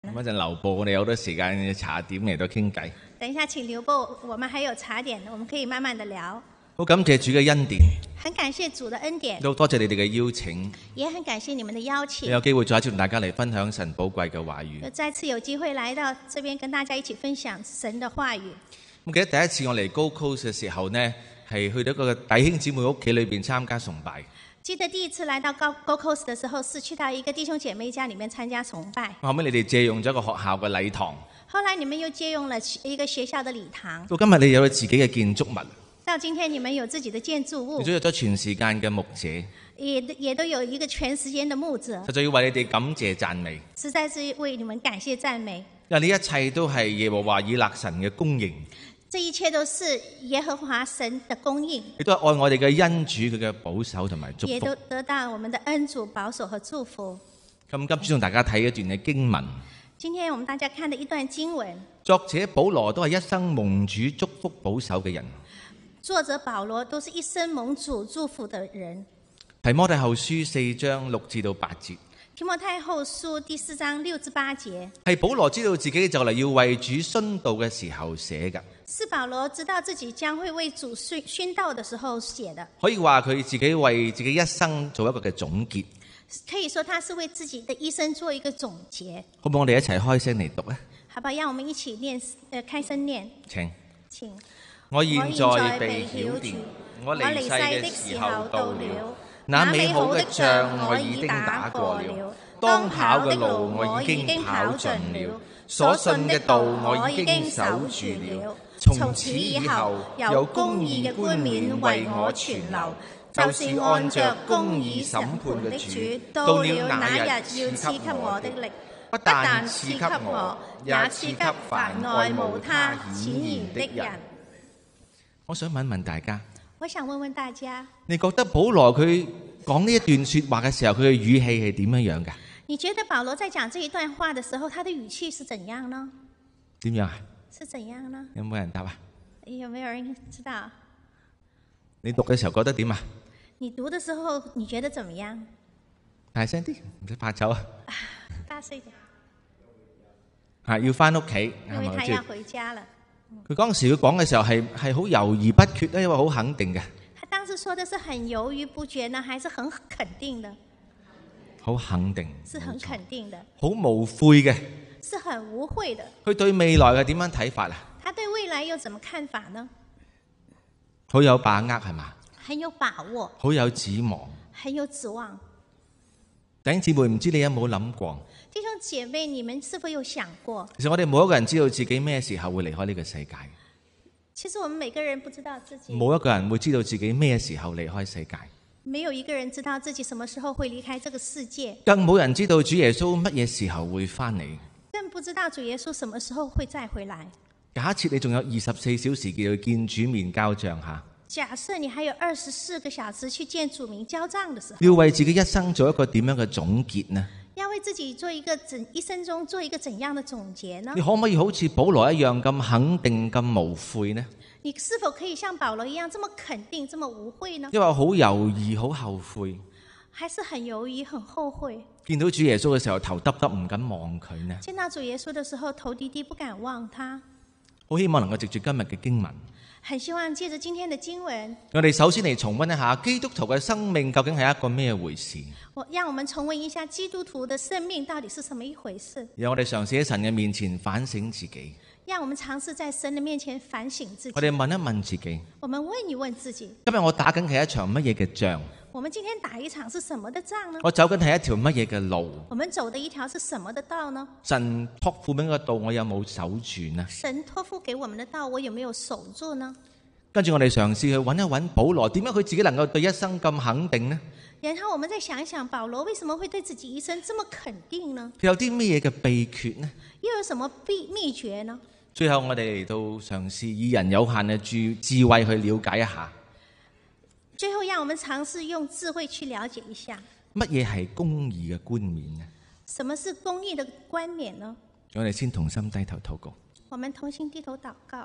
咁一陣留步，我哋有好多時間茶點嚟到傾偈。 等一下請留步，我們還有茶點，我們可以慢慢的聊。 好感謝主嘅恩典， 很感謝主的恩典， 都多謝你哋嘅邀請， 也很感謝你們的邀請。 有機會再一次同大家嚟分享神寶貴嘅話語。 再次有機會來到這邊跟大家一起分享神的話語。 我記得第一次我嚟 Gold Coast 嘅時候呢，係去到一個弟兄姊妹屋企裏邊參加崇拜。 記得第一次來到 Gold Coast 的時候，是去到一個弟兄姐妹家裡面參加崇拜。 後尾你哋借用咗一個學校嘅禮堂， 後來你們又借用了一個學校的禮堂。 到今日你有咗自己嘅建築物， 到今天你們有自己的建築物， 你都有咗全時間嘅牧者， 也都有一個全時間的牧者。 實在要為你哋感謝讚美， 實在是為你們感謝讚美。 因為呢一切都係耶和華以勒神嘅供應。 這一切都是耶和華神的供應， 亦都係愛我哋嘅恩主佢嘅保守同埋祝福， 也都得到我們的恩主保守和祝福。 咁今次同大家睇一段嘅經文， 今天我們大家看的一段經文， 作者保羅都係一生蒙主祝福保守嘅人。 作者保羅都是一生蒙主祝福的人。 提摩太後書4章6至到8節， 提摩太後書第4章6至8節， 係保羅知道自己就嚟要為主殉道嘅時候寫嘅。 是保羅知道自己將會為主殉道的時候寫的。 可以話佢自己為自己一生做一個嘅總結。 可以說他是為自己的一生做一個總結。 好唔好？我哋一齊開聲嚟讀咧。 好吧，讓我們一起開聲念。請。 我現在被曉諭，我離世的時候到了。那美好的仗我已經打過了，當跑嘅路我已經跑盡了，所信嘅道我已經守住了。從此以後，有公義嘅冠冕為我存留，就是按着公義審判嘅主，到了那日要賜給我的力，不但賜給我，也賜給凡愛慕他顯現的人。我想問問大家， 我想問問大家， 你覺得保羅佢講呢一段說話嘅時候，佢嘅語氣係點樣樣㗎？ 你覺得保羅在講這一段話的時候，他的語氣是怎樣呢？ 點樣啊？ 是怎樣呢？ 有冇人答啊？ 有沒有人知道？ 你讀嘅時候覺得點啊？ 你讀的時候你覺得怎麼樣？ 大聲啲，唔使怕醜啊！ 大聲一點。 係要翻屋企， 因為他要回家了。 佢當時佢講嘅時候係好猶豫不決咧，因為好肯定嘅。 他當時說的是很猶豫不決呢，還是很肯定的？ 好肯定， 是很肯定的。 好無悔嘅， 是很無悔的。 佢對未來係點樣睇法啊？ 他對未來又怎麼看法呢？ 好有把握係嘛？ 很有把握。 好有指望。 很有指望。 弟兄姊妹，唔知你有冇諗過？ 弟兄姐妹，你們是否有想過？ 其實我哋冇一個人知道自己咩時候會離開呢個世界。 其實我們每個人不知道自己。 冇一個人會知道自己咩時候離開世界。 沒有一個人知道自己什麼時候會離開這個世界。 更冇人知道主耶穌乜嘢時候會翻嚟。 更不知道主耶穌什麼時候會再回來。 假設你仲有24小時叫佢見主面交賬下。 假設你還有24個小時去見主名交賬的時候， 要為自己一生做一個點樣嘅總結呢？ 要為自己做一個一生中做一個怎樣的總結呢？ 你可唔可以好似保羅一樣咁肯定、咁無悔呢？ 你是否可以像保羅一樣這麼肯定、這麼無悔呢？ 因為好猶豫、好後悔， 還是很猶豫、很後悔？ 見到主耶穌嘅時候頭耷耷唔敢望佢呢？ 見到主耶穌的時候頭低低不敢望他。 好希望能夠藉住今日嘅經文。 很希望借着今天的經文， 我哋首先嚟重溫一下基督徒嘅生命究竟係一個咩回事。 讓我們重溫一下基督徒的生命到底是什麼一回事。 讓我哋嘗試喺神嘅面前反省自己。 讓我們嘗試在神的面前反省自己。 我哋問一問自己。 我們問一問自己。 今日我打緊係一場乜嘢嘅仗？ 我們今天打一場是什麼的仗呢？ 我走緊係一條乜嘢嘅路？ 我們走的一條是什麼的道呢？ 神託付俾我嘅道，我有冇守住呢？ 神託付給我們的道，我有沒有守住呢？ 跟住我哋嘗試去揾一揾保羅，點解佢自己能夠對一生咁肯定呢？ 然後我們再想一想，保羅為什麼會對自己一生這麼肯定呢？ 佢有啲咩嘢嘅秘訣呢？ 又有什麼秘訣呢？ 最後我哋嚟到嘗試以人有限嘅智慧去了解一下。 最後讓我們嘗試用智慧去了解一下， 乜嘢係公義嘅冠冕呢？ 什麼是公義的冠冕呢？ 我哋先同心低頭禱告。 我們同心低頭禱告。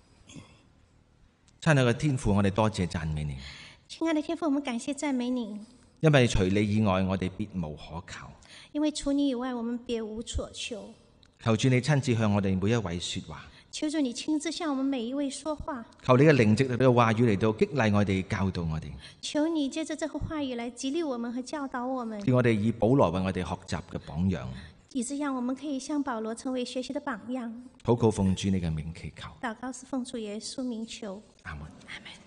親愛嘅天父，我哋多謝讚美你。 親愛的天父，我們感謝讚美你。 因為除你以外，我哋別無可靠。 因為除你以外，我們別無所求。 求主你親自向我哋每一位說話， 求主你親自向我們每一位說話， 求你嘅靈藉你嘅話語嚟到激勵我哋，教導我哋， 求你借着這個話語來激勵我們和教導我們， 叫我哋以保羅為我哋學習嘅榜樣， 以致讓我們可以像保羅成為學習的榜樣。 禱告奉主你嘅名祈求， 禱告是奉主耶穌名求， 阿門。 阿門。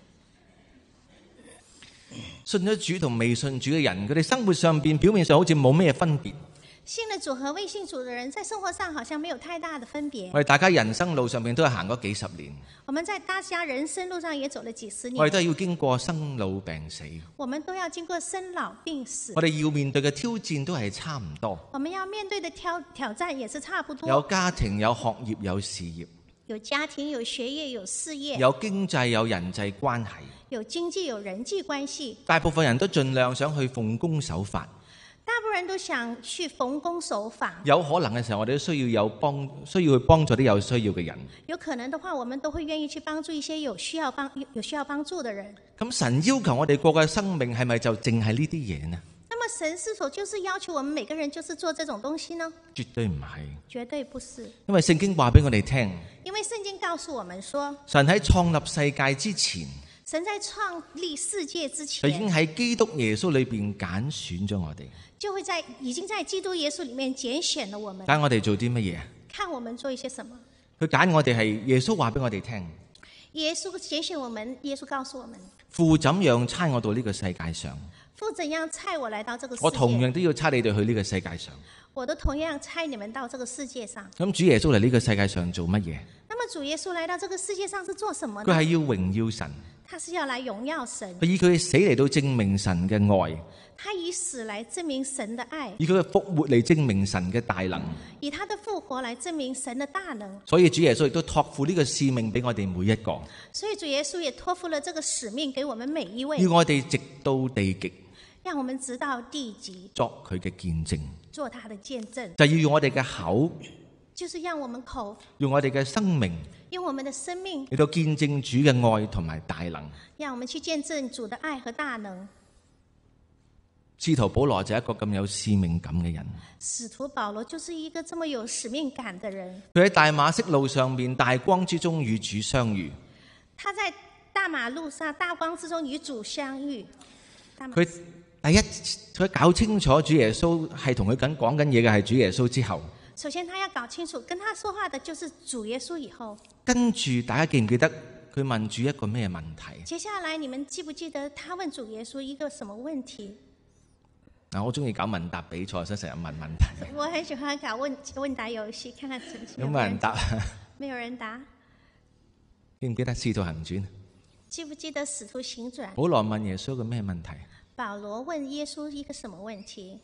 信咗主同未信主嘅人，佢哋生活上邊表面上好似冇咩分別。 信了主和未信主的人，在生活上好像沒有太大的分別。 我哋大家人生路上邊都係行咗幾十年， 我們在大家人生路上也走了幾十年。 我哋都係要經過生老病死， 我們都要經過生老病死。 我哋要面對嘅挑戰都係差唔多。 我們要面對的挑戰也是差不多。 有家庭、有學業、有事業， 有家庭、有學業、有事業， 有經濟、有人際關係， 有經濟、有人際關係。 大部分人都盡量想去奉公守法。 大部分人都想去奉公守法。 有可能嘅時候，我哋都需要去幫助啲有需要嘅人。 有可能的話，我們都會願意去幫助一些有需要幫助的人。 咁神要求我哋過嘅生命係咪就淨係呢啲嘢呢？ 那麼神是否就是要求我們每個人就是做這種東西呢？ 絕對唔係， 絕對不是。 因為聖經話俾我哋聽， 因為聖經告訴我們說， 神喺創立世界之前， 神在創立世界之前， 就已經喺基督耶穌裏邊揀選咗我哋， 已經在基督耶穌裏面揀選了我們。 揀我哋做啲乜嘢？ 看我們做一些什麼？ 佢揀我哋係耶穌話俾我哋聽， 耶穌揀選我們，耶穌告訴我們， 父怎樣差我到呢個世界上， 父怎樣差我來到這個世界， 我同樣都要差你哋去呢個世界上。 我都同樣差你們到這個世界上。 咁主耶穌嚟呢個世界上做乜嘢？ 那麼主耶穌來到這個世界上是做什麼呢？ 佢係要榮耀神， 他是要來榮耀神。 佢以佢嘅死嚟到證明神嘅愛， 他以死來證明神的愛， 以佢嘅復活嚟證明神嘅大能， 以他的復活來證明神的大能。 所以主耶穌亦都託付呢個使命俾我哋每一個。 所以主耶穌也託付了這個使命給我們每一位， 要我哋直到地極， 讓我們直到地極作佢嘅見證， 做他的見證。 就要用我哋嘅口， 就是讓我們口， 用我哋嘅生命用我們的生命嚟到見證主嘅愛同埋大能。 讓我們去見證主的愛和大能。 使徒保羅就係一個咁有使命感嘅人。 使徒保羅就是一個這麼有使命感的人。 佢喺大馬色路上面大光之中與主相遇。 他在大馬路上大光之中與主相遇。 佢搞清楚主耶穌係同佢講緊嘢嘅係主耶穌之後， 首先他要搞清楚跟他說話的就是主耶穌以後， 跟住大家記唔記得佢問主一個咩問題？ 接下來你們記不記得他問主耶穌一個什麼問題？ 我好中意搞問答比賽，所以成日問問題。 我很喜歡搞問答遊戲，看看有冇人答？ 沒有人答。 記唔記得《使徒行傳》？ 記不記得《使徒行傳》？ 保羅問耶穌個咩問題？ 保羅問耶穌一個什麼問題？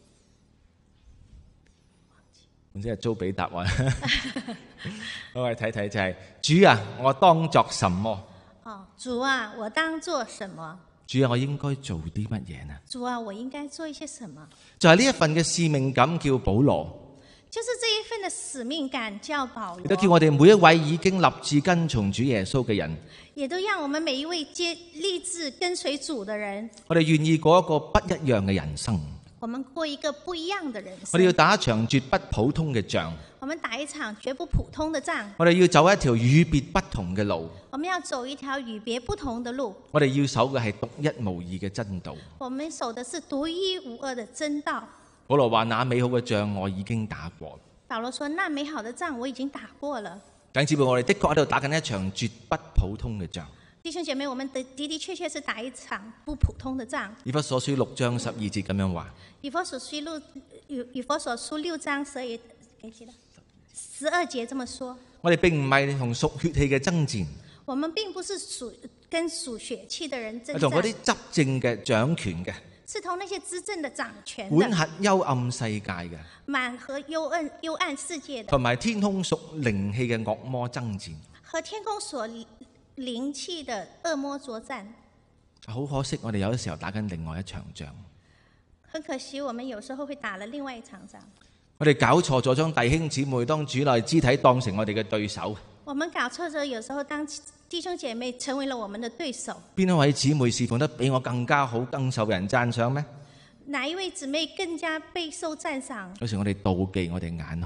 唔知係租俾答案。我哋睇睇就係、主啊，我當作什麼？ 哦，主啊，我當作什麼？ 主啊，我應該做啲乜嘢呢？ 主啊，我應該做一些什麼？ 就係呢一份嘅使命感叫保羅， 就是這一份的使命感叫保羅， 亦都叫我哋每一位已經立志跟從主耶穌嘅人， 也都讓我們每一位立志跟隨主的人， 我哋願意過一個不一樣嘅人生。 我們過一個不一樣的人生。 我哋要打一場絕不普通嘅仗。 我們打一場絕不普通的仗。 我哋要走一條與別不同嘅路。 我們要走一條與別不同的路。 我哋要守嘅係獨一無二嘅真道。 我們守的是獨一無二的真道。 保羅話：那美好嘅仗我已經打過。 保羅說：那美好的仗我已經打過了。 弟兄姊妹，我哋的確喺度打緊一場絕不普通嘅仗。 弟兄姐妹，我們的確確是打一場不普通的仗。 以弗所書6章12節咁樣話。 以弗所書6章12節這麼說。 我哋並唔係同屬血氣嘅爭戰。 我們並不是跟屬血氣的人爭戰。 同嗰啲執政嘅掌權嘅。 是同那些執政的掌權的。 管轄幽暗世界嘅。 滿合幽暗世界的。 同埋天空屬靈氣嘅惡魔爭戰。 和天空所靈氣的惡魔作戰。 好可惜，我哋有啲時候打緊另外一場仗。 很可惜，我們有時候會打了另外一場仗。 我哋搞錯咗，將弟兄姊妹當主內肢體當成我哋嘅對手。 我們搞錯咗，有時候當弟兄姐妹成為了我們的對手。 邊一位姊妹侍奉得比我更加好，更受人讚賞咩？ 哪一位姊妹更加備受讚賞？ 有時我哋妒忌，我哋眼紅。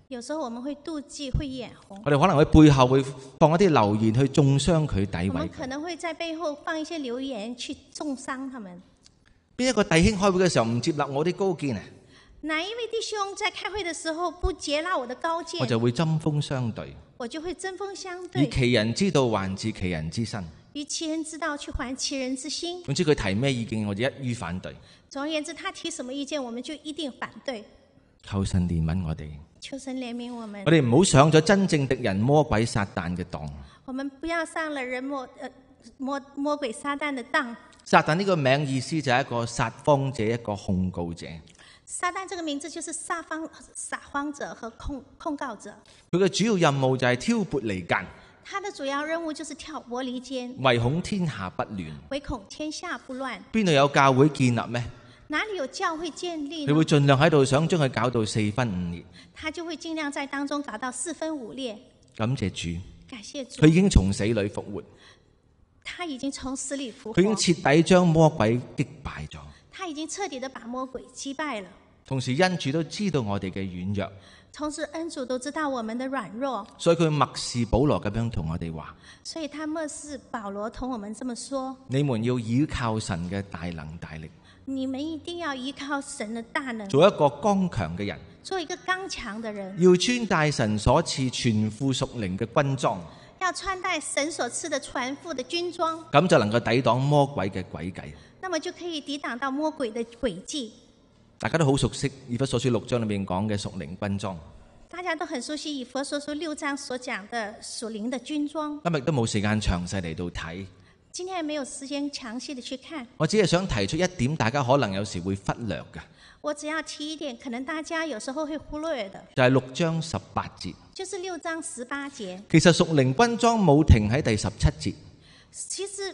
有時候我們會妒忌，會眼紅。 我哋可能喺背後會放一啲流言去中傷佢、詆毀我們可能會在背後放一些流言去中傷他們。 邊一個弟兄開會嘅時候唔接納我啲高見啊？ 哪一位弟兄在開會的時候不接納我的高見， 我就會針鋒相對。 我就會針鋒相對。 以其人之道還治其人之身。 以其人之道去還其人之心。 總之佢提咩意見，我就一於反對。 總而言之，他提什麼意見，我們就一定反對。 求神憐憫我哋。 求神憐憫我們。 我哋唔好上咗真正敵人魔鬼撒旦嘅當。 我們不要上了人魔鬼撒旦的當。 撒旦呢個名意思就係一個撒謊者，一個控告者。 撒旦這個名字就是撒謊者和控告者。 佢嘅主要任務就係挑撥離間。 他的主要任務就是挑撥離間， 唯恐天下不亂。 唯恐天下不亂。 邊度有教會建立咩？ 哪裡有教會建立呢？ 佢會盡量喺度想將佢搞到四分五裂。 他就會盡量在當中搞到四分五裂。 感謝主， 感謝主， 佢已經從死裏復活。 他已經從死裡復活。 佢已經徹底將魔鬼擊敗咗。 他已經徹底地把魔鬼擊敗了。 同時恩主都知道我哋嘅軟弱。 同時恩主都知道我們的軟弱。 所以佢默示保羅咁樣同我哋話。 所以他默示保羅同我們這麼說： 你們要倚靠神嘅大能大力。 你們一定要依靠神的大能， 做一個剛強嘅人。 做一個剛強的人。 要穿戴神所賜全副屬靈嘅軍裝。 要穿戴神所賜的全副的軍裝。 咁就能夠抵擋魔鬼嘅詭計。 那麼就可以抵擋到魔鬼的詭計。 大家都好熟悉以弗所書6章裏面講嘅屬靈軍裝。 大家都很熟悉以弗所書6章所講的屬靈的軍裝。 今日都冇時間詳細嚟到睇。 今天沒有時間詳細的去看。 我只係想提出一點，大家可能有時會忽略嘅。 我只要提一點，可能大家有時候會忽略的。 就係6章18節。 就是6章18節。 其實屬靈軍裝冇停喺第17節。 其實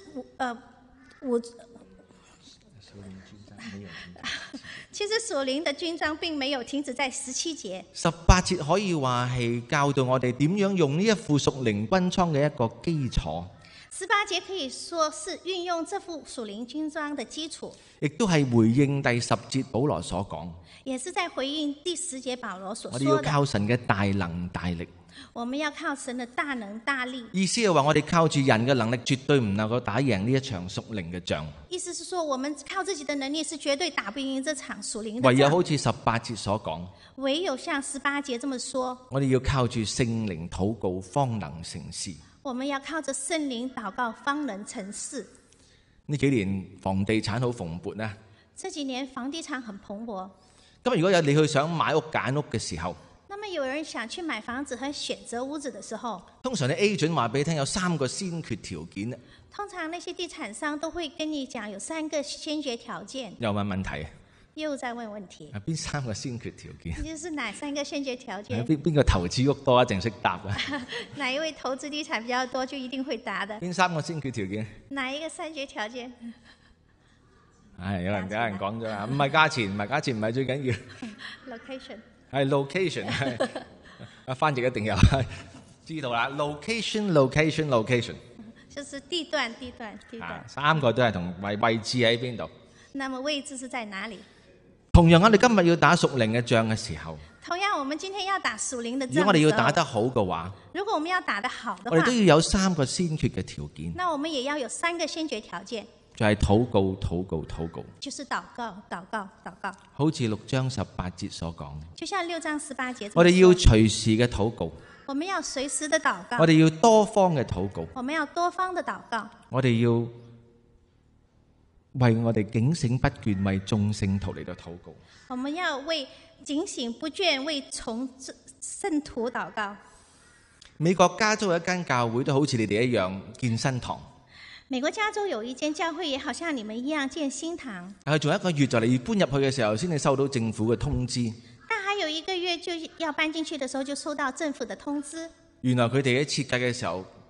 其實屬靈的軍裝並沒有停止在17節。 18節可以話係教導我哋點樣用呢一副屬靈軍裝嘅一個基礎。 18節可以說是運用這副屬靈軍裝的基礎。 亦都係回應第10節保羅所講。 也是在回應第10節保羅所說的。 我哋要靠神嘅大能大力。 我們要靠神的大能大力。 意思係話我哋靠住人嘅能力絕對唔能夠打贏呢一場屬靈嘅仗。 意思是說我們靠自己的能力是絕對打不贏這場屬靈的仗。 唯有好似18節所講。 唯有像18節這麼說。 我哋要靠住聖靈禱告方能成事。 我們要靠着聖靈禱告方能成事。 呢幾年房地產好蓬勃呢。 這幾年房地產很蓬勃。 咁如果有你去想買屋揀屋嘅時候， 那麼有人想去買房子和選擇屋子的時候， 通常啲 agent 話俾你聽有3個先決條件。 通常那些地產商都會跟你講有3個先決條件。 又問問題。 又在問問題。 邊3個先決條件？ 就是哪3個先決條件？ 邊個投資屋多一定識答啊？ 哪一位投資地產比較多就一定會答的？ 邊3個先決條件？ 哪一個先決條件？ 有人講咗啦，唔係價錢，唔係最緊要。 Location 係 location 係。翻譯一定有知道啦。location。 就是地段。 3個都係同位置喺邊度？ 那麼位置是在哪裡？ 同樣我哋今日要打屬靈嘅仗嘅時候， 同樣我們今天要打屬靈的仗。 如果我哋要打得好嘅話， 如果我們要打得好的話， 我哋都要有3個先決嘅條件。 那我們也要有3個先決條件。 就係禱告。 就是禱告。 好似6章18節所講。 就像6章18節。 我哋要隨時嘅禱告。 我們要隨時的禱告。 我哋要多方嘅禱告。 我們要多方的禱告。 我哋要為我哋警醒不倦為眾聖徒嚟到禱告。 我們要為警醒不倦為從聖徒禱告。 美國加州有一間教會都好似你哋一樣建新堂。 美國加州有一間教會也好像你們一樣建新堂。 係仲有1個月就嚟搬入去嘅時候，先至收到政府嘅通知。 但還有1個月就要搬進去嘅時候，就收到政府的通知。 原來佢哋喺設計嘅時候，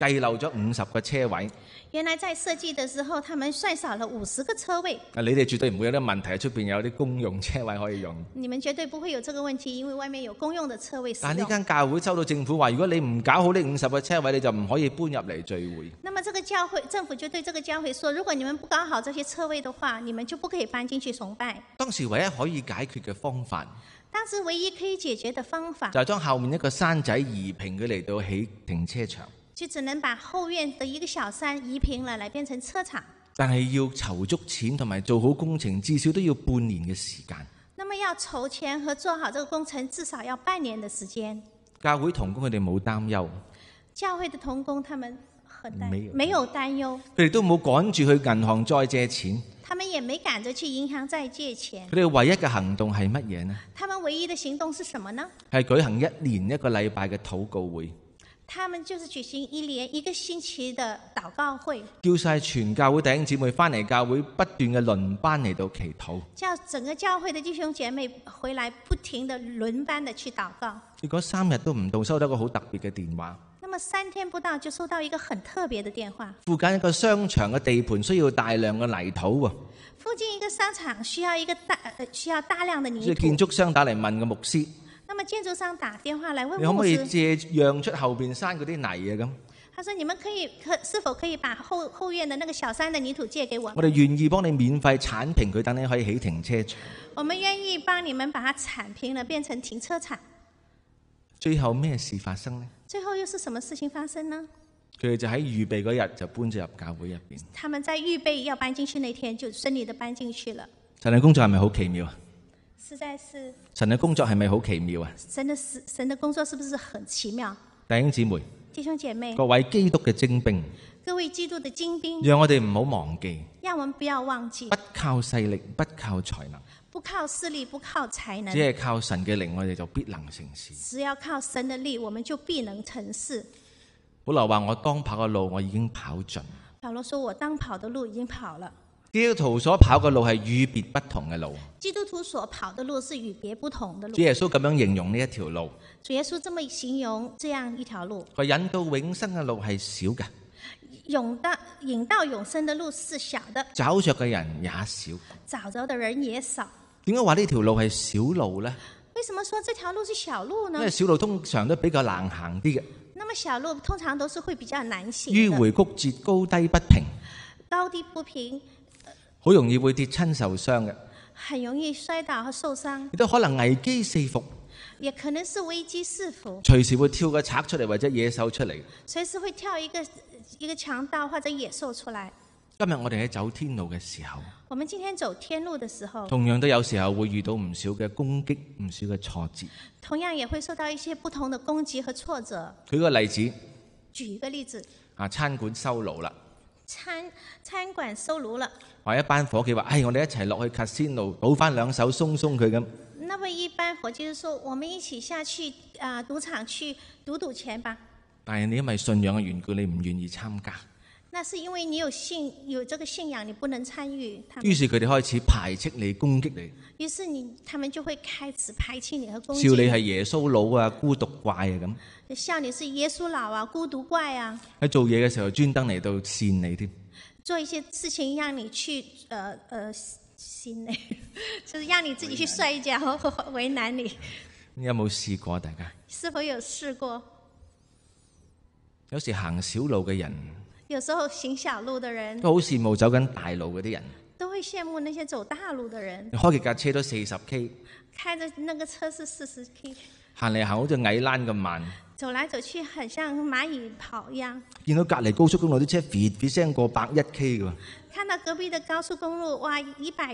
計漏咗50個車位。 原來在設計的時候，他們算少了50個車位。 你哋絕對唔會有啲問題，出邊有啲公用車位可以用。 你們絕對不會有這個問題，因為外面有公用的車位使用。 但呢間教會收到政府話，如果你唔搞好呢50個車位，你就唔可以搬入嚟聚會。 那麼這個教會政府就對這個教會說，如果你們不搞好這些車位的話，你們就不可以搬進去崇拜。 當時唯一可以解決嘅方法， 當時唯一可以解決的方法， 就係將後面一個山仔移平佢嚟到起停車場。 就只能把後院的一個小山移平了，來變成車場。 但係要籌足錢同埋做好工程，至少都要半年嘅時間。 那麼要籌錢和做好這個工程，至少要半年的時間。 教會同工佢哋冇擔憂， 教會的同工他們沒有擔憂， 佢哋都冇趕住去銀行再借錢。 他們也沒趕着去銀行再借錢。 佢哋唯一嘅行動係乜嘢呢？ 他們唯一的行動是什麼呢？ 係舉行1年1個禮拜嘅禱告會。 他們就是舉行1年1個星期的禱告會， 叫晒全教會弟兄姊妹翻嚟教會，不斷嘅輪班嚟到祈禱。 叫整個教會的弟兄姐妹回來，不停的輪班的去禱告。 結果3日都唔到，收到一個好特別嘅電話。 那麼3天不到就收到一個很特別的電話。 附近一個商場嘅地盤需要大量嘅泥土喎。 附近一個商場需要大量的泥土。 所以建築商打嚟問個牧師。 那麼建築商打電話來問牧師， 你可唔可以借讓出後邊山嗰啲泥啊？咁， 他說：你們是否可以把後院的那個小山的泥土借給我？ 我哋願意幫你免費剷平佢，等你可以起停車場。 我們願意幫你們把它剷平了，變成停車場。 最後咩事發生呢？ 最後又是什麼事情發生呢？ 佢哋就喺預備嗰日就搬咗入教會入邊。 他們在預備要搬進去那天就順利的搬進去了。 神嘅工作係咪好奇妙啊？ 實在是。 神嘅工作係咪好奇妙啊？ 神的工作是不是很奇妙？ 弟兄姊妹， 弟兄姐妹， 各位基督嘅精兵， 各位基督的精兵， 讓我哋唔好忘記， 讓我們不要忘記， 不靠勢力，不靠才能， 不靠勢力，不靠才能， 只係靠神嘅靈，我哋就必能成事。 只要靠神的力，我們就必能成事。 保羅話：我當跑嘅路，我已經跑盡。 保羅說：我當跑的路已經跑了。 基督徒所跑嘅路係與別不同嘅路。 基督徒所跑的路是與別不同的路。 主耶穌咁樣形容呢一條路。 主耶穌這麼形容這樣一條路。 佢引到永生嘅路係少嘅。 引到永生的路是小的。 找着嘅人也少。 找着的人也少。 點解話呢條路係小路呢？ 為什麼說這條路是小路呢？ 因為小路通常都比較難行啲嘅。 那麼小路通常都是會比較難行。 迂迴曲折，高低不平。 高低不平。 好容易會跌親受傷嘅， 很容易摔倒和受傷， 亦都可能危機四伏， 也可能是危機四伏， 隨時會跳個賊出嚟或者野獸出嚟， 隨時會跳一個強盜或者野獸出來。 今日我哋喺走天路嘅時候， 我們今天走天路的時候， 同樣都有時候會遇到唔少嘅攻擊，唔少嘅挫折， 同樣也會受到一些不同的攻擊和挫折。 舉個例子， 舉一個例子， 餐館收爐啦， 餐館收爐了， 話一班伙計話：我哋一齊落去 casino 賭翻2手鬆鬆佢咁。 那麼一般伙計就說：我們一起下去賭場去賭錢吧。 但係你因為信仰嘅緣故，你唔願意參加。 那是因為你有這個信仰，你不能參與。 於是佢哋開始排斥你、攻擊你。 於是他們就會開始排斥你和攻擊你。 笑你係耶穌佬啊、孤獨怪啊咁。 笑你是耶穌佬啊、孤獨怪啊。 喺做嘢嘅時候專登嚟到扇你添。 做一些事情讓你去扇你，就是讓你自己去摔一跤，為難你。 你有冇試過？大家是否有試過？ 有時行小路嘅人。 有時候行小路的人都好羨慕走緊大路嗰啲人， 都會羨慕那些走大路的人。 開幾架車都40K， 開着那個車是40K， 行嚟行好似蟻躝咁慢， 走來走去很像螞蟻跑一樣。 見到隔離高速公路啲車咇咇聲過101K 嘅， 看到隔壁的高速公路，哇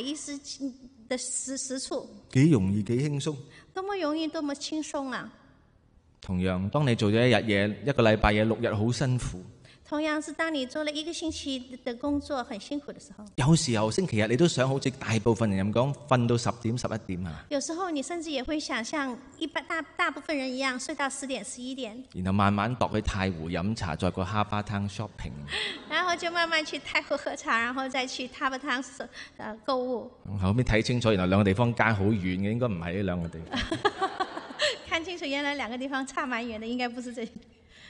，110的時速， 幾容易幾輕鬆， 多麼容易多麼輕鬆啊！ 同樣，當你做咗一日嘢、一個禮拜嘢、6日好辛苦。 同樣是當你做了1個星期的工作很辛苦的時候， 有時候星期日你都想好似大部分人咁講瞓到10點11點啊。 有時候你甚至也會想像大部分人一樣睡到10點11點， 然後慢慢踱去太湖飲茶，再過哈巴灘 shopping， 然後就慢慢去太湖喝茶，然後再去哈巴灘購物。 後面睇清楚，原來兩個地方間好遠嘅，應該唔係呢兩個地方。 看清楚，原來兩個地方差蠻遠的，應該不是這裡。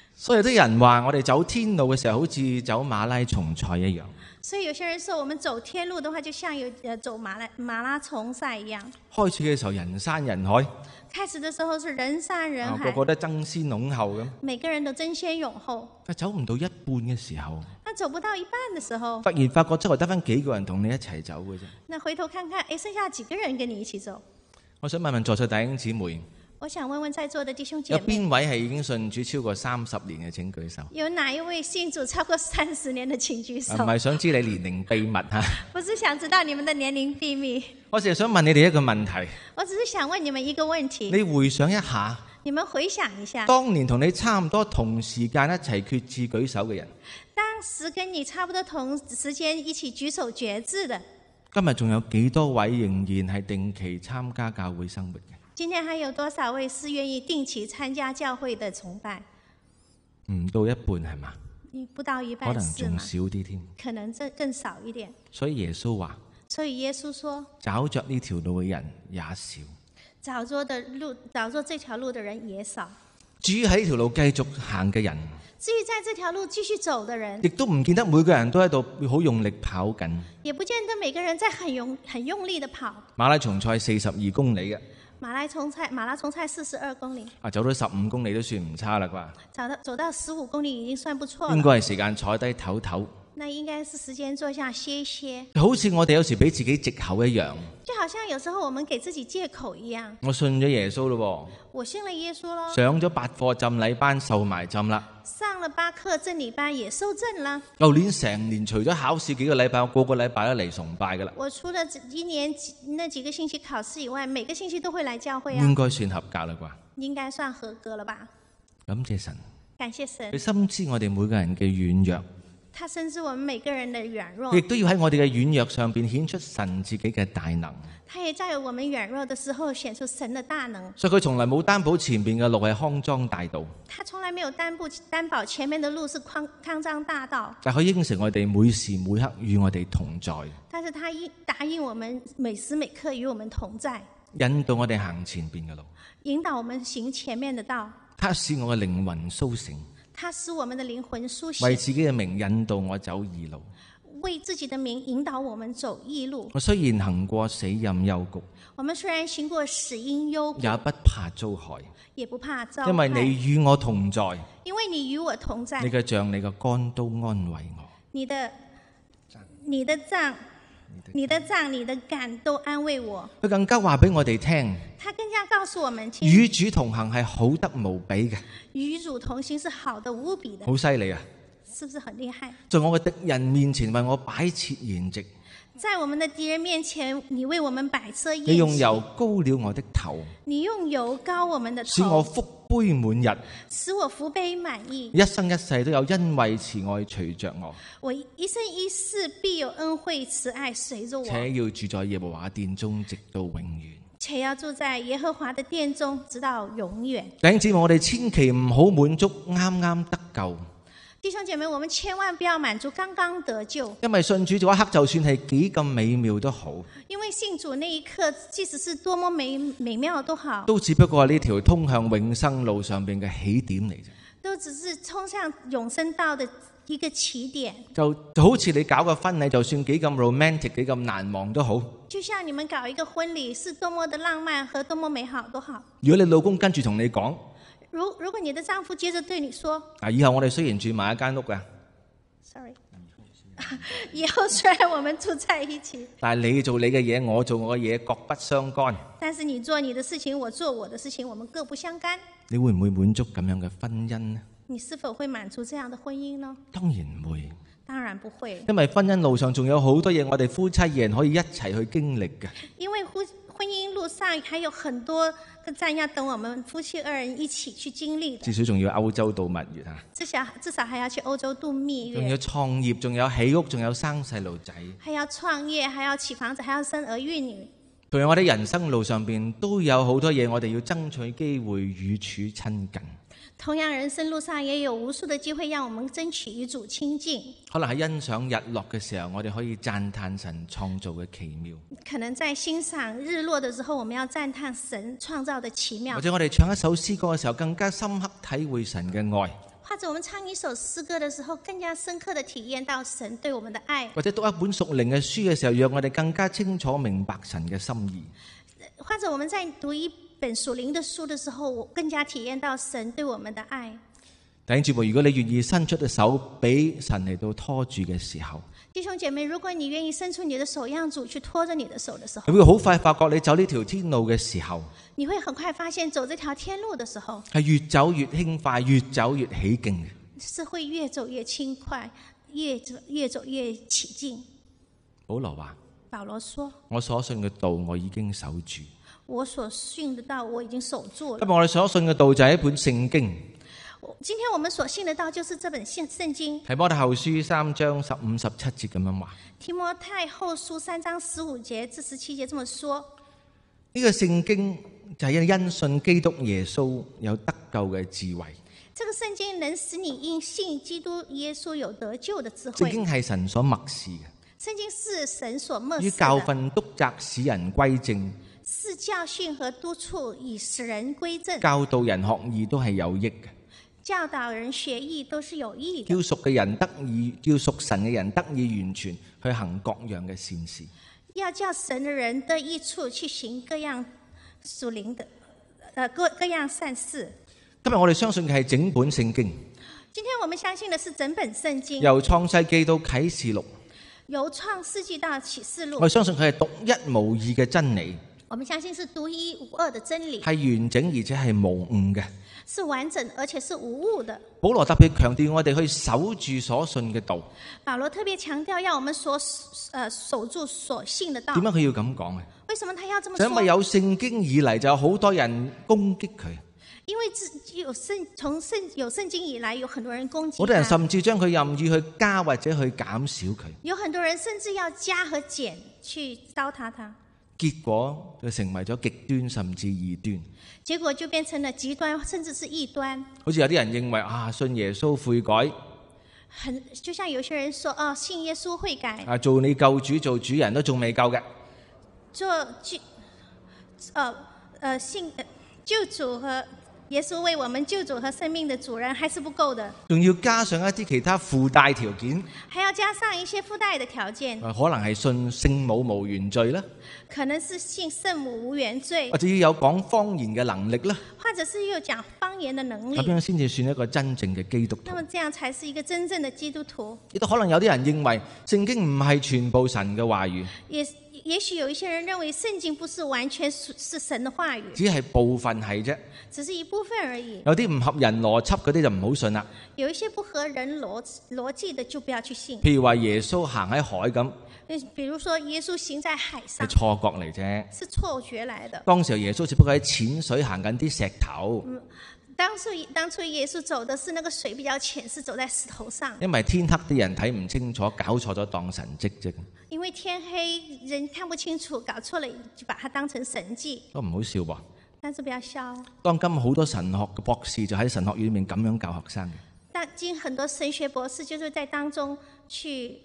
所以有啲人話我哋走天路嘅時候好似走馬拉松賽一樣。 所以有些人說我們走天路的話就像走馬拉松賽一樣。 開始嘅時候人山人海， 開始的時候是人山人海， 個個都爭先恐後咁。 每個人都爭先恐後。 但走唔到一半嘅時候， 那走不到一半的時候， 忽然發覺周圍得返幾個人同你一齊走嘅啫。 那回頭看看，剩下幾個人跟你一起走？ 我想問問在座弟兄姊妹， 我想問問在座的弟兄姐有妹， 邊位係已經信主超過30年嘅？請舉手。 有哪一位信主超過30年的請舉手？ 唔係想知你年齡秘密嚇， 不是想知道你們的年齡秘密， 我淨係想問你哋一個問題。 我只是想問你們一個問題。 你回想一下， 你們回想一下， 當年同你差唔多同時間一齊決志舉手嘅人， 當時跟你差不多同時間一起舉手決志的， 今日仲有幾多位仍然係定期參加教會生活嘅？ 今天還有多少位是願意定期參加教會的崇拜？ 唔到一半係嘛？ 不到一半， 可能仲少啲添。 可能這更少一點。 所以耶穌話： 所以耶穌說， 找着呢條路嘅人也少。 找着這條路的人也少。 至於喺呢條路繼續行嘅人， 至於在這條路繼續走的人， 亦都唔見得每個人都喺度好用力跑緊。 也不見得每個人在很用力的跑。 馬拉松賽42公里嘅。 馬拉松賽42公里， 走到15公里都算唔差啦啩。 走到15公里已經算不錯了。 應該係時間坐低唞唞。 那應該是時間坐下歇一歇。 好似我哋有時俾自己藉口一樣。 就好像有時候我們給自己借口一樣。 我信咗耶穌咯。 我信了耶穌咯。 上咗8課浸禮班受埋浸啦。 上了8課真理班也受浸啦。 舊年成年除咗考試幾個禮拜，我個個禮拜都嚟崇拜噶啦。 我除了一年那幾個星期考試以外，每個星期都會來教會啊。 應該算合格啦啩？ 應該算合格了吧？ 感謝神。 感謝神。 佢深知我哋每個人嘅軟弱。 他深知我們每個人的軟弱。 亦都要喺我哋嘅軟弱上邊顯出神自己嘅大能。 他也在我們軟弱的時候顯出神的大能。 所以佢從來冇擔保前面嘅路係康莊大道。 他從來沒有擔保前面的路是康莊大道。 但佢應承我哋每時每刻與我哋同在。 但是他答應我們每時每刻與我們同在， 引導我哋行前邊嘅路， 引導我們行前面的道。 他使我嘅靈魂甦醒。 他使我們的靈魂甦醒， 為自己嘅名引導我走義路， 為自己的名引導我們走義路。 我雖然行過死蔭幽谷， 我們雖然行過死蔭幽谷， 也不怕遭害， 也不怕遭害， 因為你與我同在。 因為你與我同在， 你嘅杖、你嘅竿都安慰我。 你的杖、你的竿都安慰我。 佢更加話俾我哋聽， 他更加告訴我們聽， 與主同行係好得無比嘅。 與主同行是好得無比的， 好犀利啊！ 是不是很厲害？ 在我嘅敵人面前為我擺設筵席， 在我們的敵人面前，你為我們擺設宴席。 你用油膏了我的頭， 你用油膏我們的頭， 使我福杯滿溢， 使我福杯滿溢， 一生一世都有恩惠慈愛隨着我。 我一生一世必有恩惠慈愛隨着我， 且要住在耶和華殿中直到永遠。 且要住在耶和華的殿中直到永遠。 弟兄姊妹，我哋千祈唔好滿足啱啱得救。 弟兄姐妹，我們千萬不要滿足剛剛得救， 因為信主嗰一刻，就算係幾咁美妙都好， 因為信主那一刻，即使是多麼美妙都好， 都只不過係呢條通向永生路上邊嘅起點嚟啫。 都只是衝向永生道的一個起點。 就好似你搞個婚禮，就算幾咁 romantic，幾咁難忘都好。 就像你們搞一個婚禮，是多麼的浪漫和多麼美好都好。 如果你老公跟住同你講， 如果你的丈夫接着對你說， 以後我哋雖然住埋一間屋㗎， sorry， 以後雖然我們住在一起， 但係你做你嘅嘢，我做我嘅嘢，各不相干。 但是你做你的事情，我做我的事情，我們各不相干。 你會唔會滿足咁樣嘅婚姻呢？ 你是否會滿足這樣的婚姻呢？ 當然唔會， 當然不會。 因為婚姻路上仲有好多嘢，我哋夫妻二人可以一齊去經歷嘅。 因為婚姻路上還有很多個站要等我們夫妻二人一起去經歷的。 至少仲要歐洲度蜜月啊！ 至少還要去歐洲度蜜月。 仲要創業，仲有起屋，仲有生細路仔。 還要創業，還要起房子，還要生兒育女。 同樣我哋人生路上邊都有好多嘢，我哋要爭取機會與主親近。 同樣人生路上也有無數的機會，讓我們爭取與主親近。 可能喺欣賞日落嘅時候，我哋可以讚嘆神創造嘅奇妙。 可能在欣賞日落的時候，我們要讚嘆神創造的奇妙。 或者我哋唱一首詩歌嘅時候，更加深刻體會神嘅愛。 或者我們唱一首詩歌的時候，更加深刻地體驗到神對我們的愛。 或者讀一本屬靈嘅書嘅時候，讓我哋更加清楚明白神嘅心意。 或者我們在讀一本屬靈的書的時候，我更加體驗到神對我們的愛。 弟兄姊妹，如果你願意伸出隻手俾神嚟到拖住嘅時候， 弟兄姐妹，如果你願意伸出你的手，讓主去拖着你的手的時候， 你會好快發覺你走呢條天路嘅時候， 你會很快發現走這條天路的時候， 係越走越輕快，越走越起勁嘅。 是會越走越輕快，越走越起勁。 保羅話： 保羅說， 我所信嘅道我已經守住。 我所信的道我已經守住了。 今日我哋所信嘅道就係一本聖經。 今天我們所信的道就是這本聖經。 提摩太後書3章15、17節咁樣話。 提摩太後書3章15節至17節這麼說。 呢個聖經就係因信基督耶穌有得救嘅智慧。 這個聖經能使你因信基督耶穌有得救的智慧。 聖經係神所默示嘅。 聖經是神所默示的。 於教訓督責使人歸正。 是教訓和督促以使人歸正。 教導人學義都係有益嘅。 教導人學義都是有益的。 叫屬嘅人得以，叫屬神嘅人得以完全去行各樣嘅善事。 要叫神的人得益處去行各樣屬靈的，各樣善事。 今日我哋相信嘅係整本聖經。 今天我們相信的是整本聖經。 由創世紀到啟示錄。 由創世紀到啟示錄。 我相信佢係獨一無二嘅真理。 我們相信是獨一無二的真理。 係完整而且係無誤嘅。 是完整而且是無誤的。 保羅特別強調我哋去守住所信嘅道。 保羅特別強調要我們守住所信的道。 點解佢要咁講啊？ 為什麼他要這麼說？ 就因為有聖經以嚟，就有好多人攻擊佢。 因為有聖經以來，有很多人攻擊他。 好多人甚至將佢任意去加或者去減少佢。 有很多人甚至要加和減去糟蹋他。 結果就成為咗極端甚至異端。 結果就變成了極端甚至是異端。 好似有啲人認為信耶穌悔改， 就像有些人說信耶穌悔改， 做你救主做主人都仲未夠嘅。 信救主和耶穌為我們救主和生命的主人還是不夠的， 仲要加上一啲其他附帶條件， 還要加上一些附帶的條件， 可能係信聖母無原罪啦， 可能是信聖母無原罪， 或者要有講方言嘅能力啦， 或者是要講方言的能力， 咁樣先至算一個真正嘅基督徒。 那麼這樣才是一個真正的基督徒。 亦都可能有啲人認為聖經唔係全部神嘅話語， 也許有一些人認為聖經不是完全是神的話語， 只係部分係啫， 只是一部分而已。 有啲唔合人邏輯嗰啲就唔好信啦。 有一些不合人邏輯的就不要去信。 譬如話耶穌行喺海咁， 比如說耶穌行在海上， 係錯覺嚟啫， 是錯覺來的。 當時耶穌只不過喺淺水行緊啲石頭。 當初耶穌走的是那個水比較淺，是走在石頭上。 因為天黑啲人睇唔清楚，搞錯咗當神蹟啫。 因為天黑人看不清楚，搞錯了就把它當成神蹟。 都唔好笑噃。 但是不要笑。 當今好多神學嘅博士就喺神學院裏面咁樣教學生嘅。 當今很多神學博士就是在當中去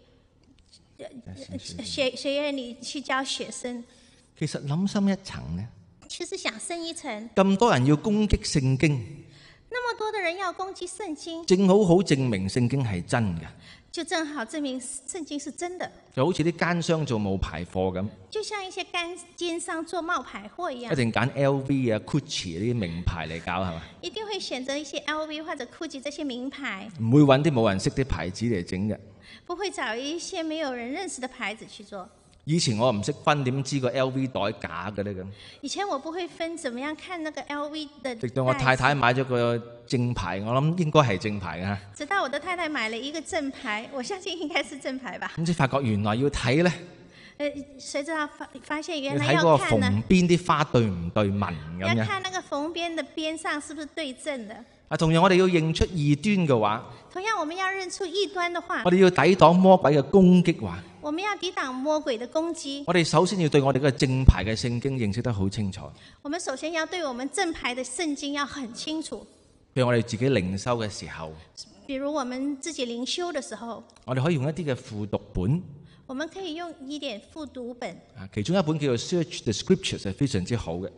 學院裏去教學生。 其實諗深一層呢， 其實想深一層， 咁多人要攻擊聖經， 那麼多的人要攻擊聖經， 正好證明聖經係真嘅， 就正好證明聖經是真的。 就好似啲奸商做冒牌貨咁， 就像一些奸商做冒牌貨一樣， 一定揀 LV 啊、Gucci 呢啲名牌嚟搞係嘛？ 一定會選擇一些 LV 或者 Gucci 這些名牌， 唔會揾啲冇人識啲牌子嚟整嘅， 不會找一些沒有人認識的牌子去做。 以前我唔識分，點知個 LV 袋假嘅咧咁？ 以前我不會分，怎麼樣看那個 LV 的？ 直到我太太買咗個正牌，我諗應該係正牌嘅。 直到我的太太買了一個正牌，我相信應該是正牌吧。 咁先發覺原來要睇咧， 誰知道發現原來要睇嗰個看呢？ 縫邊啲花對唔對紋咁樣。 要看那個縫邊的邊上是不是對正的。 同樣我哋要認出異端嘅話， 同樣我們要認出異端的話， 我哋要抵擋魔鬼嘅攻擊話， 我們要抵擋魔鬼的攻擊。 我哋首先要對我哋嘅正牌嘅聖經認識得好清楚。 我們首先要對我們正牌的聖經要很清楚。 譬如我哋自己靈修嘅時候， 比如我們自己靈修的時候， 我哋可以用一啲嘅輔讀本， 我們可以用一點輔讀本。 其中一本叫做 Search the Scriptures 係非常之好嘅。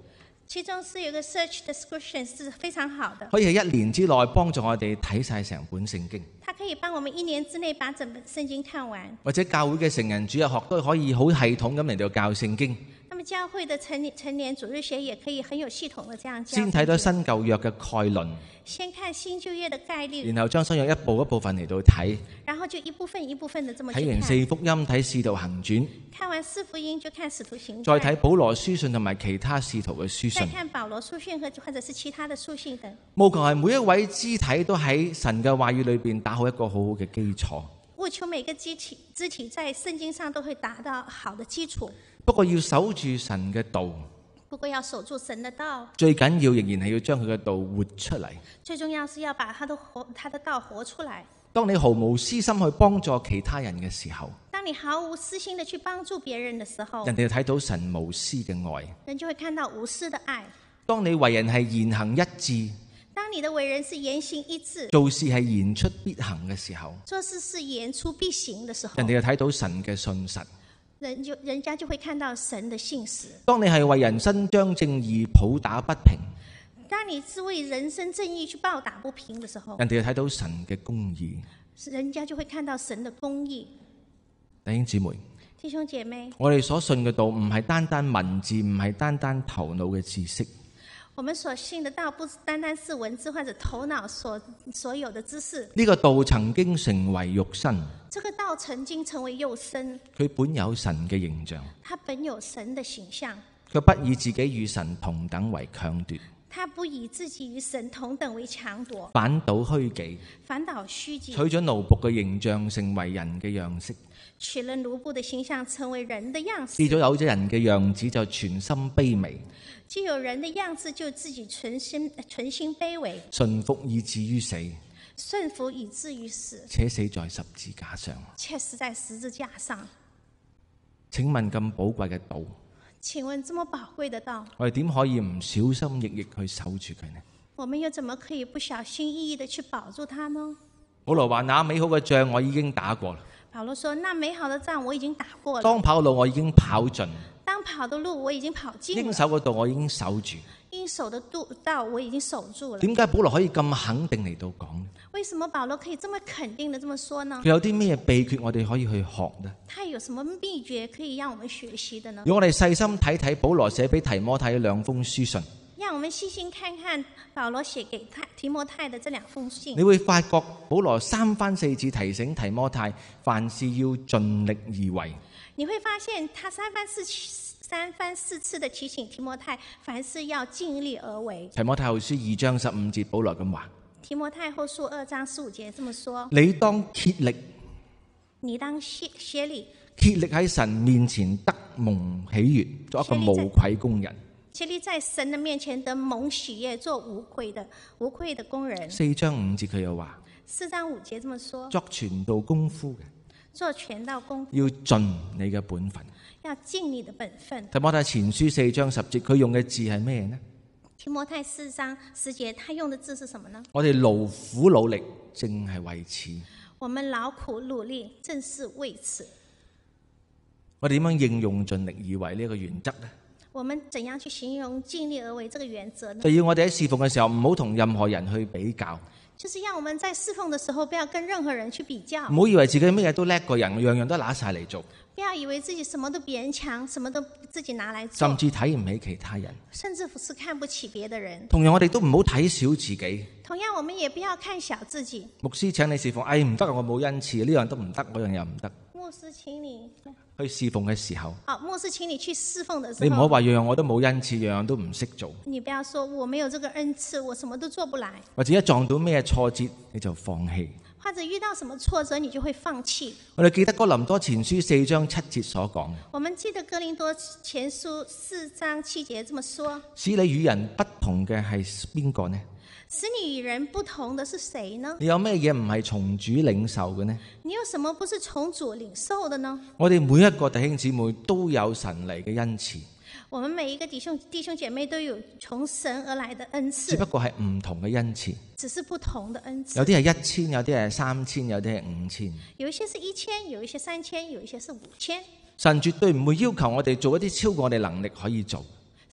其中是有個 search description 是非常好的， 可以喺1年之內幫助我哋睇晒成本聖經。 它可以幫我們1年之內把整本聖經看完。 或者教會嘅成人主日學都可以好系統咁嚟到教聖經。 那麼教會的成年主日學也可以很有系統的這樣教。 先睇到新舊約嘅概論， 先看新舊約的概率， 然後將新約一部分嚟到睇。 然後就一部分一部分的這麼去睇完4福音，睇使徒行傳， 看完4福音就看使徒行傳， 再睇保羅書信同埋其他使徒嘅書信， 再看保羅書信或者是其他的書信等。 務求係每一位肢體都喺神嘅話語裏邊打好一個好好嘅基礎。 務求每個肢體在聖經上都會達到好的基礎。 不過要守住神嘅道， 不過要守住神的道， 最緊要仍然係要將佢嘅道活出嚟。 最重要是要把他的道活出來。 當你毫無私心去幫助其他人嘅時候， 當你毫無私心的去幫助別人的時候， 人哋就睇到神無私嘅愛， 人就會看到無私的愛。 當你為人係言行一致， 當你的為人是言行一致， 做事係言出必行嘅時候， 做事是言出必行的時候， 人哋就睇到神嘅信實， 人家就會看到神的信實。 當你係為人伸張正義、抱打不平， 當你是為人生正義去報打不平的時候， 人哋就睇到神嘅公義， 人家就會看到神的公義。 弟兄姊妹， 弟兄姐妹， 我哋所信嘅道唔係單單文字，唔係單單頭腦嘅知識。 我們所信的道不是單單是文字或者頭腦所有的知識。 呢個道曾經成為肉身， 這個道曾經成為肉身， 佢本有神嘅形象， 它本有神的形象， 卻不以自己與神同等為強奪， 他不以自己與神同等為強奪， 反倒虛己， 反倒虛己， 取咗奴僕嘅形象，成為人嘅樣式， 取了奴僕的形象，成為人的樣式。 既咗有咗人嘅樣子，就全心卑微， 既有人的樣子，就自己存心卑微， 順服以至於死， 順服以至於死， 且死在十字架上。 且死在十字架上。 請問咁寶貴嘅道， 請問這麼寶貴的道， 我哋點可以唔小心翼翼去守住佢呢？ 我們又怎麼可以不小心翼翼的去保住它呢？ 保羅話：那美好嘅仗我已經打過啦。 保羅說：那美好的仗我已經打過了。 當跑路我已經跑盡， 當跑的路我已經跑盡了。 應守嘅道我已經守住。 應守的道我已經守住了。 點解保羅可以咁肯定嚟到講呢？ 為什麼保羅可以這麼肯定的這麼說呢？ 佢有啲咩秘訣我哋可以去學呢？ 他有什麼秘訣可以讓我們學習的呢？ 如果我哋細心睇睇保羅寫俾提摩太2封書信， 讓我們細心看看保羅寫給提摩太的這2封信， 你會發覺保羅3番4次提醒提摩太，凡事要盡力而為。 你會發現他三番四次的提醒提摩太，凡事要盡力而為。 提摩太後書2章15節，保羅咁話： 提摩太後書2章15節這麼說： 你當竭力， 你當竭力， 竭力喺神面前得蒙喜悅，做一個無愧工人。 竭力在神的面前得蒙喜悅，做無愧的工人。 4章5節佢又話 ：4章5節這麼說， 作傳道功夫嘅， 做傳道功夫要盡你嘅本分， 要盡你的本分。 提摩太前書4章10節，佢用嘅字係咩呢？ 提摩太4章10節，他用的字是什麼呢？ 我哋勞苦努力，正係為此。 我們勞苦努力，正是為此。 我哋點樣應用盡力而為呢一個原則呢？ 我們怎樣去形容盡力而為這個原則呢？ 就要我哋喺侍奉嘅時候，唔好同任何人去比較。 就是要我們在侍奉的時候，不要跟任何人去比較。 唔好以為自己乜嘢都叻過人，樣樣都拿晒嚟做。 不要以為自己什麼都比人強，什麼都自己拿來做。 甚至睇唔起其他人。 甚至是看不起別的人。 同樣我哋都唔好睇小自己。 同樣我們也不要看小自己。 牧師請你侍奉，唔得，我冇恩賜，呢樣都唔得，嗰樣又唔得。 牧師請你去侍奉嘅時候， 牧師請你去侍奉的時候， 你唔好話樣樣我都冇恩賜，樣樣都唔識做。 你不要說我沒有這個恩賜，我什麼都做不來。 或者一撞到咩挫折你就放棄。 或者遇到什麼挫折你就會放棄。 我哋記得哥林多前書4章7節所講。 我們記得哥林多前書4章7節這麼說。 使你與人不同嘅係邊個呢？ 使你與人不同的是誰呢？ 你有咩嘢唔係從主領受嘅呢？ 你有什麼不是從主領受的呢？ 我哋每一個弟兄姊妹都有神嚟嘅恩賜。 我們每一個弟兄姐妹都有從神而來的恩賜， 只不過係唔同嘅恩賜， 只是不同的恩賜。 有啲係1000，有啲係3000，有啲係5000。 有一些是1000，有一些3000，有一些是5000。 神絕對唔會要求我哋做一啲超過我哋能力可以做。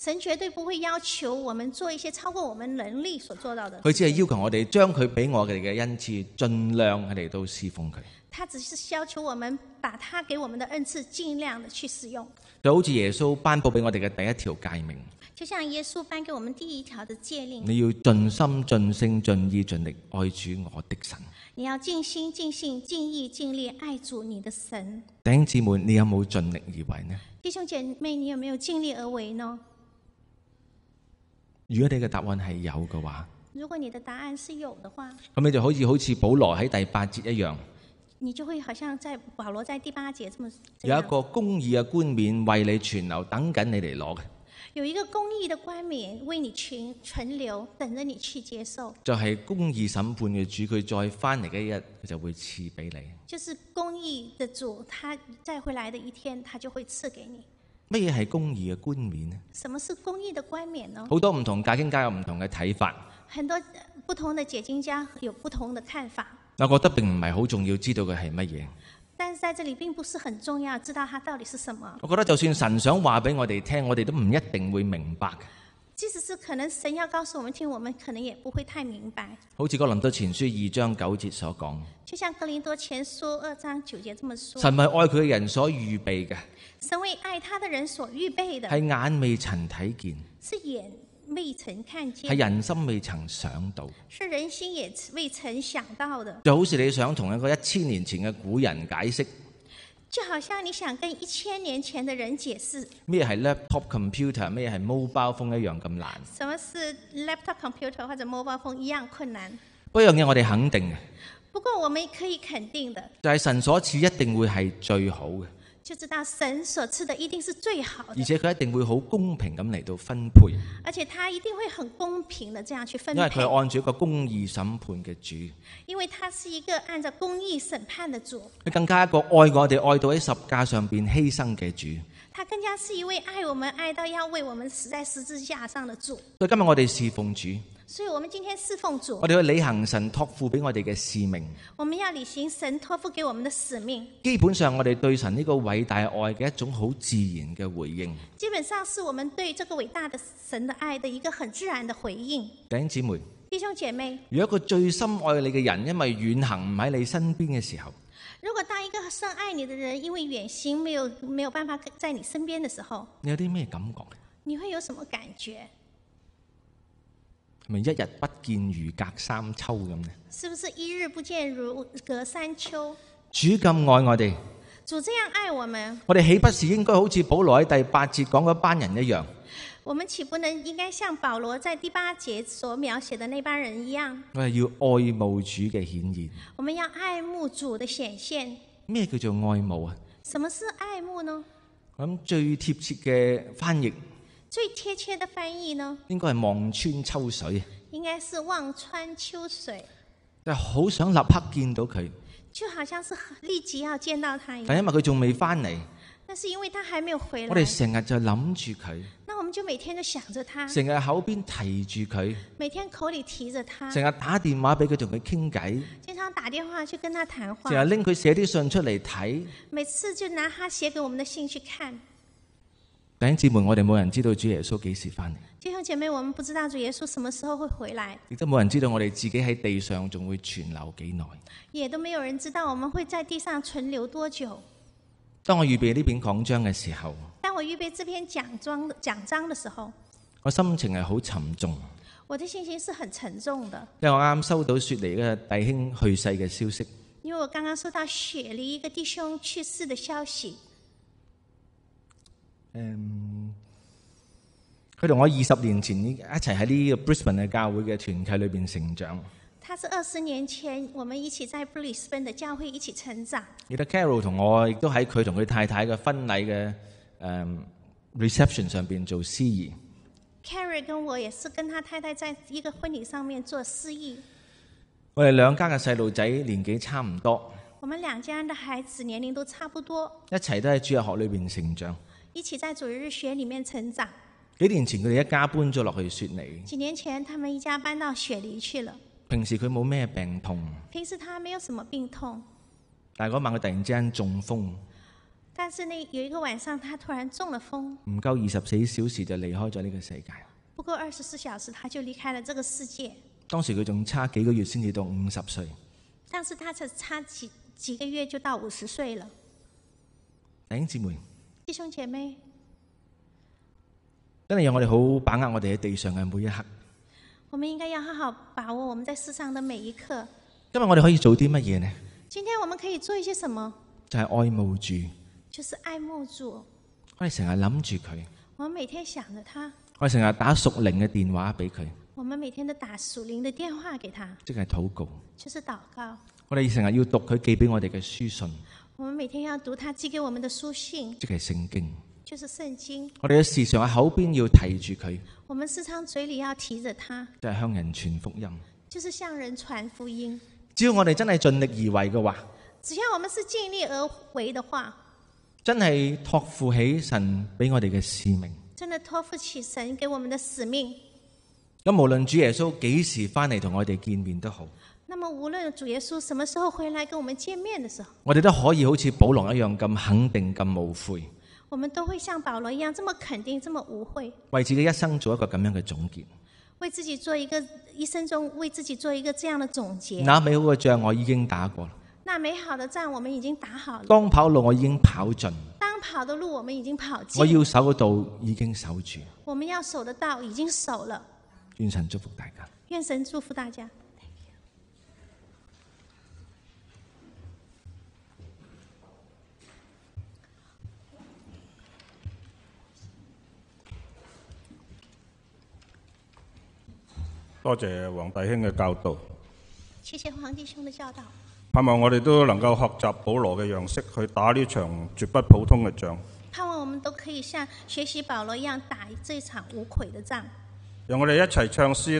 神絕對不會要求我們做一些超過我們能力所做到的。 佢只係要求我哋將佢俾我哋嘅恩賜，盡量嚟到侍奉佢。 他只是要求我們把他給我們的恩賜盡量的去使用。 就好似耶穌頒布俾我哋嘅第一條誡命， 就像耶穌頒給我們第一條的誡令， 你要盡心盡性盡意盡力愛主我的神。 你要盡心盡性盡意盡力愛主你的神。 弟兄姊妹，你有冇盡力而為呢？ 弟兄姐妹，你有沒有盡力而為呢？ 如果你嘅答案係有嘅話， 如果你的答案是有的話， 咁你就好似保羅喺第8節一樣， 你就會好像保羅在第8節這樣有一個公義嘅冠冕為你存留，等緊你嚟攞嘅。 有一個公義的冠冕為你存留，等着你去接受。 就係公義審判嘅主，佢再翻嚟嘅一日，佢就會賜俾你。 就是公義的主，他再回來的一天，他就會賜給你。 乜嘢係公義嘅冠冕呢？ 什麼是公義的冠冕呢？ 好多唔同解經家有唔同嘅睇法。 很多不同的解經家有不同的看法。 我覺得並唔係好重要，知道嘅係乜嘢。 但是在這裡並不是很重要，知道它到底是什麼。 我覺得就算神想話俾我哋聽，我哋都唔一定會明白。 即使是可能神要告訴我們聽，我們可能也不會太明白。 好似哥林多前書2章9節所講， 就像哥林多前書2章9節這麼說， 神為愛佢嘅人所預備嘅， 神為愛他的人所預備的， 係眼未曾睇見， 是眼未曾看見， 係人心未曾想到， 是人心也未曾想到的。 就好似你想同一個1000年前嘅古人解釋， 就好像你想跟1000年前的人解釋咩係 laptop computer， 咩係 mobile phone 一樣咁難。 什麼是 laptop computer 或者 mobile phone 一樣困難。 不過一樣嘢我哋肯定嘅， 不過我們可以肯定的， 就係神所賜一定會係最好嘅， 就知道神所賜的一定是最好的， 而且佢一定會好公平咁嚟到分配， 而且他一定會很公平的這樣去分因為配， 佢係按照一個公義審判嘅主， 因為他是一個按照公義審判的主， 佢更加一個愛我哋愛到喺十架上邊犧牲嘅主。 他更加是一位愛我們愛到要為我們死在十字架上的主。 所以今日我哋侍奉主， 所以我們今天侍奉主， 我哋去履行神託付俾我哋嘅使命。 我們要履行神託付給我們的使命。 基本上我哋對神呢個偉大愛嘅一種好自然嘅回應。 基本上是我們對這個偉大的神的愛的一個很自然的回應。 弟兄姊妹， 弟兄姐妹， 如果一個最深愛你嘅人因為遠行唔喺你身邊嘅時候， 如果當一個深愛你的人因為遠行沒有辦法在你身邊的時候， 你有啲咩感覺？ 你會有什麼感覺？ 係咪一日不見如隔三秋咁呢？ 是不是一日不見如隔三秋？ 主咁愛我哋， 主這樣愛我們， 我哋豈不是應該好似保羅喺第8節講嗰班人一樣？ 我們豈不能應該像保羅在第8節所描寫的那班人一樣？ 我係要愛慕主嘅顯現。 我們要愛慕主的顯現。 咩叫做愛慕啊？ 什麼是愛慕呢？ 我諗最貼切嘅翻譯， 最貼切的翻譯呢， 應該係望穿秋水， 應該是望穿秋水， 就好想立刻見到佢， 就好像是立即要見到他一樣。 但因為佢仲未翻嚟， 但是因為他還沒有回來， 我哋成日就諗住佢， 那我們就每天就想着他， 成日口邊提住佢， 每天口裏提着他， 成日打電話俾佢同佢傾偈， 經常打電話去跟他談話， 成日拎佢寫啲信出嚟睇。 每次就拿他寫給我們的信去看。 弟兄姊妹，我哋冇人知道主耶穌幾時翻嚟， 弟兄姐妹，我們不知道主耶穌什麼時候會回來， 亦都冇人知道我哋自己喺地上仲會存留幾耐。 也都沒有人知道我們會在地上存留多久。 當我預備呢篇講章嘅時候， 當我預備這篇講章的時候， 我心情係好沉重。 我的心情是很沉重的， 因為我啱啱收到雪梨嘅弟兄去世嘅消息。 因為我剛剛收到雪梨一個弟兄去世的消息。 佢同我20年前一齊喺呢個 Brisbane 嘅教會嘅團契裏邊成長。 他是20年前我們一起在 Brisbane 的教會一起成長。 而家 Carol 同我亦都喺佢同佢太太嘅婚禮嘅reception 上邊做司儀。 Carol 跟我也是跟他太太在一個婚禮上面做司儀。 我哋兩家嘅細路仔年紀差唔多， 我們兩家的孩子年齡都差不多， 一齊都喺主日學裏邊成長。 一起在主日學裡面成長。 幾年前佢哋一家搬咗落去雪梨。 幾年前他們一家搬到雪梨去了。 平時佢冇咩病痛， 平時他沒有什麼病痛， 但係嗰晚佢突然之間中風。 但是呢，有一個晚上，他突然中了風， 唔夠24小時就離開咗呢個世界。 不過24小時，他就離開了這個世界。 當時佢仲差幾個月先至到50歲。 但是他才差幾個月就到50歲了。 弟兄姊妹， 弟兄姐妹， 真係讓我哋好把握我哋喺地上嘅每一刻。 我們應該要好好把握我們在世上的每一刻。 今日我哋可以做啲乜嘢呢？ 今天我們可以做一些什麼？ 就係愛慕主。 就是愛慕主。 我哋成日諗住佢。 我們每天想着他。 我哋成日打屬靈嘅電話俾佢。 我們每天都打屬靈的電話給他。 即係禱告。 就是禱告。 我哋成日要讀佢寄俾我哋嘅書信。 我們每天要讀他寄給我們的書信。 即係聖經。 就是聖經。 我哋嘅時常喺口邊要提住佢。 我們時常嘴裏要提着他。 即係向人傳福音。 就是向人傳福音。 只要我哋真係盡力而為嘅話， 只要我們是盡力而為的話， 真係託付起神俾我哋嘅使命， 真的託付起神給我們的使命。 咁無論主耶穌幾時翻嚟同我哋見面都好， 那麼無論主耶穌什麼時候回來跟我們見面的時候， 我哋都可以好似保羅一樣咁肯定咁無悔， 我們都會像保羅一樣這麼肯定這麼無悔， 為自己一生做一個咁樣嘅總結， 為自己做一個一生中為自己做一個這樣的總結。 那美好嘅仗我已經打過啦， 那美好的仗我們已經打好了， 當跑路我已經跑盡， 當跑的路我們已經跑盡， 我要守嘅道已經守住， 我們要守的道已經守了。 願神祝福大家。 願神祝福大家。 多謝黃弟兄嘅教導。 謝謝黃弟兄的教導。 盼望我哋都能夠學習保羅嘅樣式去打呢場絕不普通嘅仗。 盼望我們都可以像學習保羅一樣打這場無愧的仗。 讓我哋一齊唱詩。